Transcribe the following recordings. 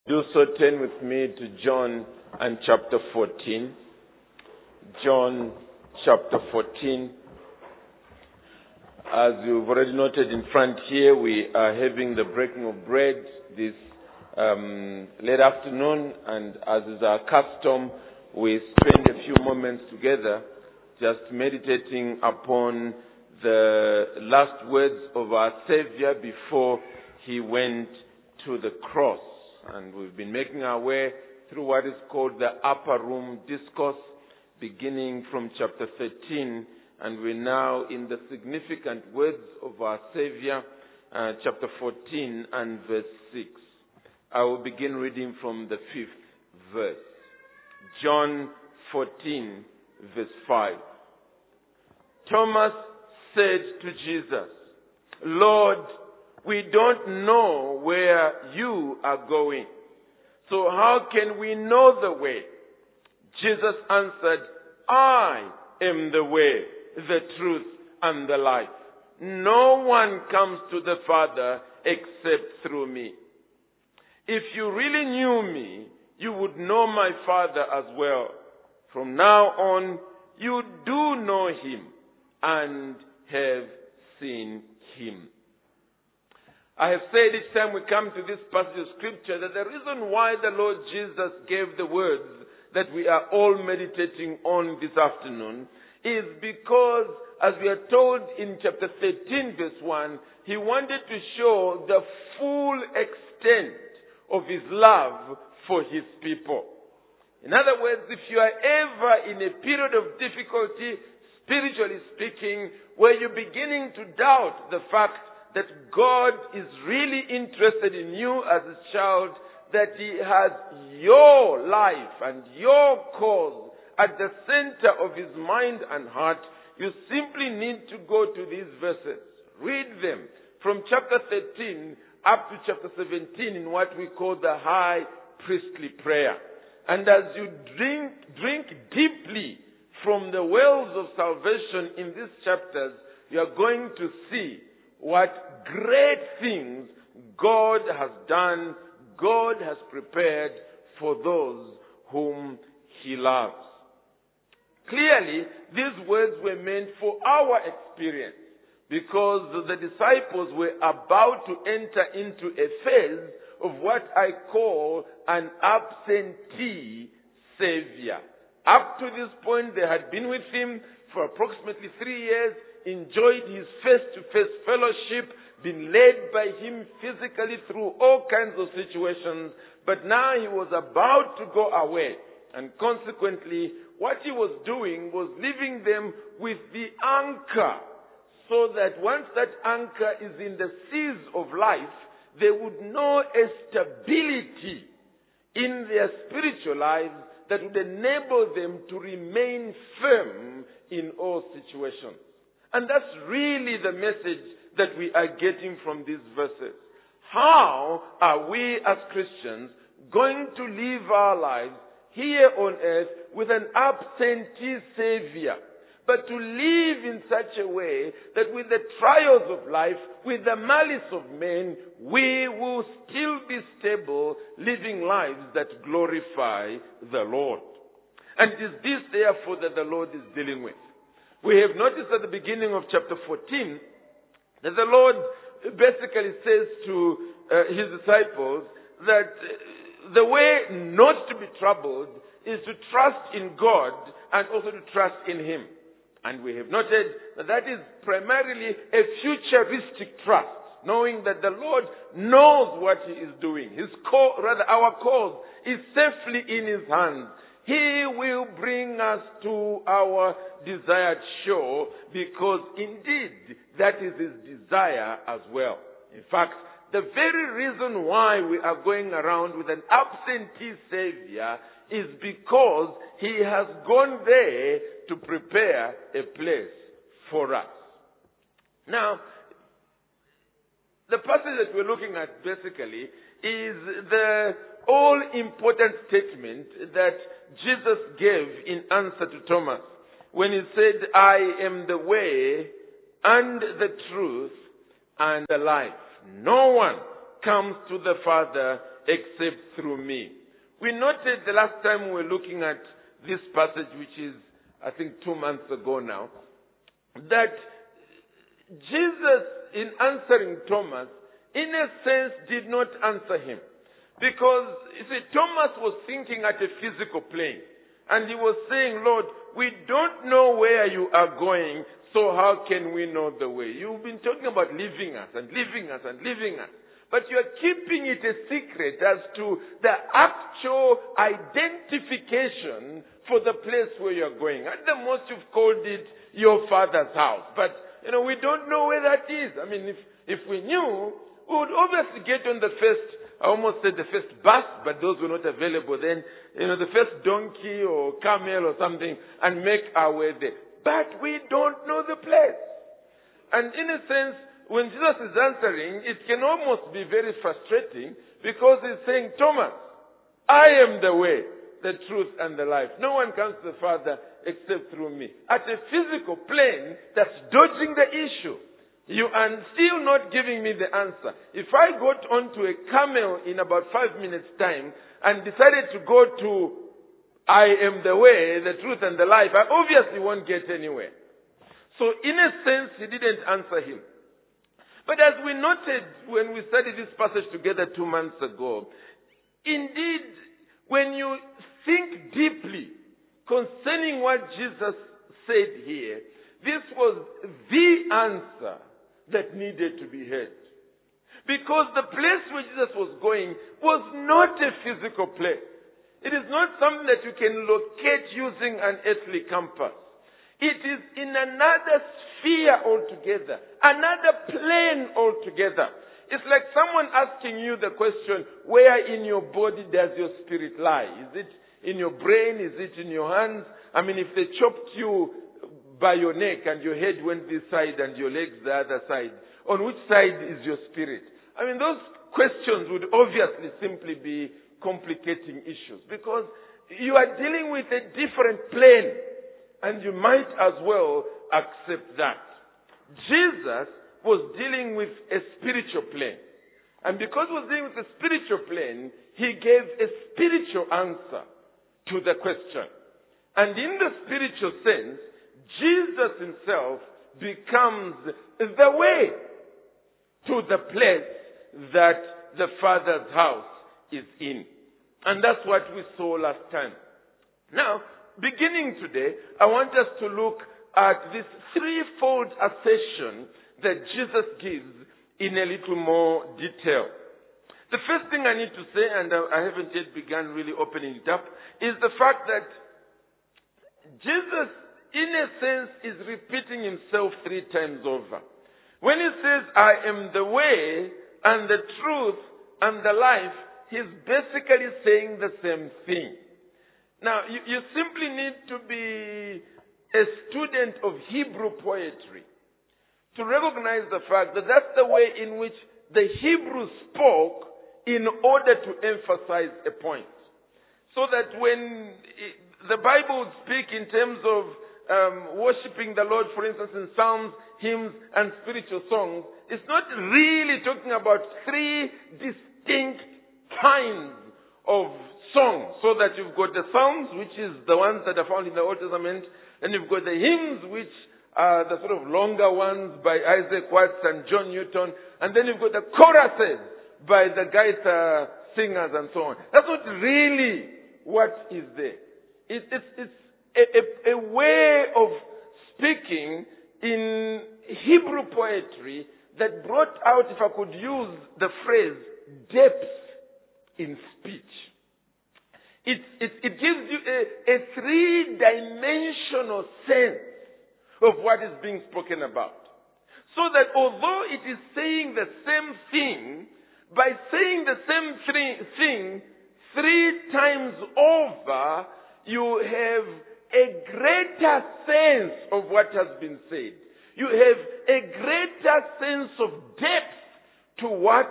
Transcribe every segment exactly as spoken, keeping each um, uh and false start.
Do so turn with me to John and chapter fourteen. John chapter fourteen. As you've already noted in front here, we are having the breaking of bread this um, late afternoon, and as is our custom, we spend a few moments together just meditating upon the last words of our Savior before he went to the cross. And we've been making our way through what is called the Upper Room Discourse, beginning from chapter thirteen, and we're now in the significant words of our Savior, uh, chapter fourteen and verse six. I will begin reading from the fifth verse. John fourteen, verse five. Thomas said to Jesus, "Lord, we don't know where you are going, so how can we know the way?" Jesus answered, "I am the way, the truth, and the life. No one comes to the Father except through me. If you really knew me, you would know my Father as well. From now on, you do know him and have seen him." I have said each time we come to this passage of Scripture that the reason why the Lord Jesus gave the words that we are all meditating on this afternoon is because, as we are told in chapter thirteen, verse one, he wanted to show the full extent of his love for his people. In other words, if you are ever in a period of difficulty, spiritually speaking, where you're beginning to doubt the fact that God is really interested in you as his child, that he has your life and your cause at the center of his mind and heart, you simply need to go to these verses. Read them from chapter thirteen up to chapter seventeen in what we call the high priestly prayer. And as you drink, drink deeply from the wells of salvation in these chapters, you are going to see what great things God has done, God has prepared for those whom he loves. Clearly, these words were meant for our experience because the disciples were about to enter into a phase of what I call an absentee Savior. Up to this point, they had been with him for approximately three years, enjoyed his face-to-face fellowship, been led by him physically through all kinds of situations, but now he was about to go away. And consequently, what he was doing was leaving them with the anchor, so that once that anchor is in the seas of life, they would know a stability in their spiritual lives that would enable them to remain firm in all situations. And that's really the message that we are getting from these verses. How are we as Christians going to live our lives here on earth with an absentee Savior, but to live in such a way that with the trials of life, with the malice of men, we will still be stable, living lives that glorify the Lord? And it is this, therefore, that the Lord is dealing with. We have noticed at the beginning of chapter fourteen that the Lord basically says to uh, his disciples that uh, the way not to be troubled is to trust in God and also to trust in him. And we have noted that that is primarily a futuristic trust, knowing that the Lord knows what he is doing. His cause, rather our cause, is safely in his hands. He will bring us to our desired shore because indeed that is his desire as well. In fact, the very reason why we are going around with an absentee Savior is because he has gone there to prepare a place for us. Now, the passage that we're looking at basically is the all-important statement that Jesus gave in answer to Thomas when he said, "I am the way and the truth and the life. No one comes to the Father except through me. We noted the last time we were looking at this passage, which is, I think, two months ago now, that Jesus, in answering Thomas, in a sense did not answer him. Because, you see, Thomas was thinking at a physical plane. And he was saying, Lord, we don't know where you are going, so how can we know the way? You've been talking about leaving us and leaving us and leaving us. But you are keeping it a secret as to the actual identification for the place where you are going. At the most, you've called it your father's house. But, you know, we don't know where that is. I mean, if, if we knew, we would obviously get on the first, I almost said the first bus, but those were not available then, you know, the first donkey or camel or something, and make our way there. But we don't know the place. And in a sense, when Jesus is answering, it can almost be very frustrating because he's saying, Thomas, I am the way, the truth, and the life. No one comes to the Father except through me. At a physical plane, that's dodging the issue. You are still not giving me the answer. If I got onto a camel in about five minutes' time and decided to go to I am the way, the truth, and the life, I obviously won't get anywhere. So in a sense, he didn't answer him. But as we noted when we studied this passage together two months ago, indeed, when you think deeply concerning what Jesus said here, this was the answer that needed to be heard. Because the place where Jesus was going was not a physical place. It is not something that you can locate using an earthly compass. It is in another sphere altogether, another plane altogether. It's like someone asking you the question, where in your body does your spirit lie? Is it in your brain? Is it in your hands? I mean, if they chopped you by your neck and your head went this side and your legs the other side, on which side is your spirit? I mean, those questions would obviously simply be complicating issues because you are dealing with a different plane and you might as well accept that. Jesus was dealing with a spiritual plane. And because he was dealing with a spiritual plane, he gave a spiritual answer to the question. And in the spiritual sense, Jesus himself becomes the way to the place that the Father's house is in. And that's what we saw last time. Now, beginning today, I want us to look at this threefold assertion that Jesus gives in a little more detail. The first thing I need to say, and I haven't yet begun really opening it up, is the fact that Jesus, in a sense, is repeating himself three times over. When he says, I am the way and the truth and the life, he's basically saying the same thing. Now, you, you simply need to be a student of Hebrew poetry to recognize the fact that that's the way in which the Hebrews spoke in order to emphasize a point. So that when the Bible would speak in terms of um, worshiping the Lord, for instance, in psalms, hymns, and spiritual songs, it's not really talking about three distinct kinds of songs. So that you've got the psalms, which is the ones that are found in the Old Testament, and you've got the hymns, which are the sort of longer ones by Isaac Watts and John Newton, and then you've got the choruses by the Gaita singers and so on. That's not really what is there. It, it's it's a, a, a way of speaking in Hebrew poetry that brought out, if I could use the phrase, depth in speech. It, it, it gives you a, a three-dimensional sense of what is being spoken about. So that although it is saying the same thing, by saying the same three, thing three times over, you have a greater sense of what has been said. You have a greater sense of depth to what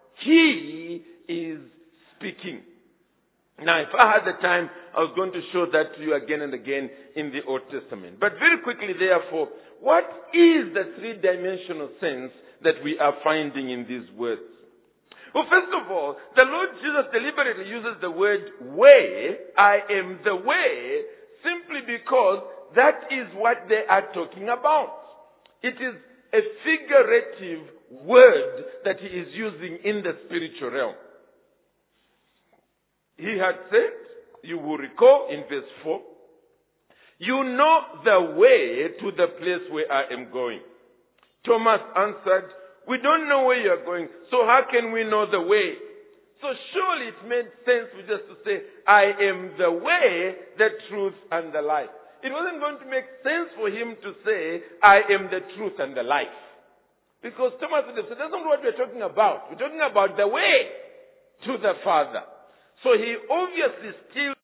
he is speaking. Now, if I had the time, I was going to show that to you again and again in the Old Testament. But very quickly, therefore, what is the three-dimensional sense that we are finding in these words? Well, first of all, the Lord Jesus deliberately uses the word way, I am the way, simply because that is what they are talking about. It is a figurative word that he is using in the spiritual realm. He had said, you will recall in verse four, you know the way to the place where I am going. Thomas answered, we don't know where you are going, so how can we know the way? So surely it made sense for just to say, I am the way, the truth, and the life. It wasn't going to make sense for him to say, I am the truth and the life. Because Thomas would have said, that's not what we're talking about. We're talking about the way to the Father. So he obviously still